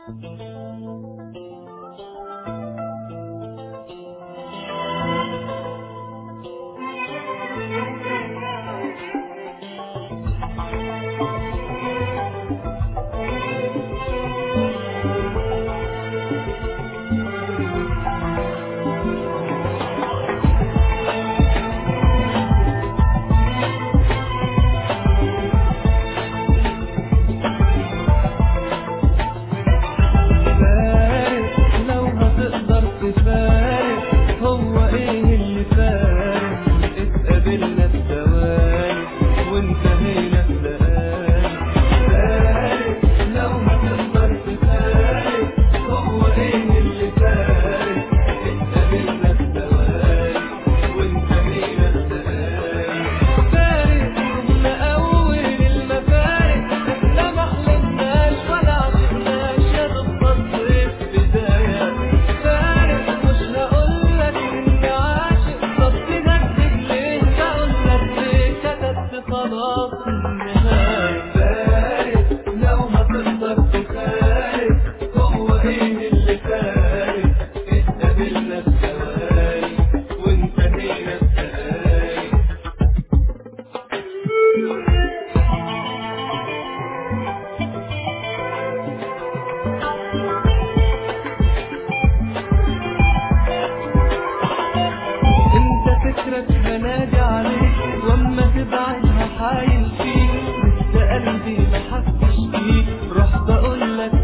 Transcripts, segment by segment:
هنادي عليك واما تبعدها حايل فيك، لسه قلبي ما حسش بيك، رحت اقول لك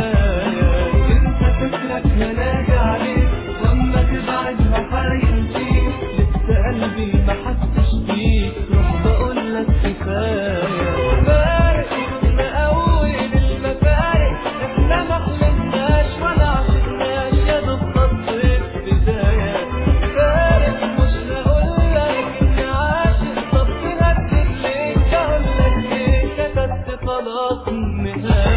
كفايه. انت فكرك هنادي عليك واما تبعدها حايل فيك، لسه قلبي ما حسش بيك، رحت اقول لك كفايه. فارق من اول المفارق، احنا ما حلمناش ولا عشناش، يا دوب خطيت بدايه. فارق مش هقول لك اني عاشق، طب تهدد ليه؟ اقول لك ايه؟ كتبت خلاص النهايه.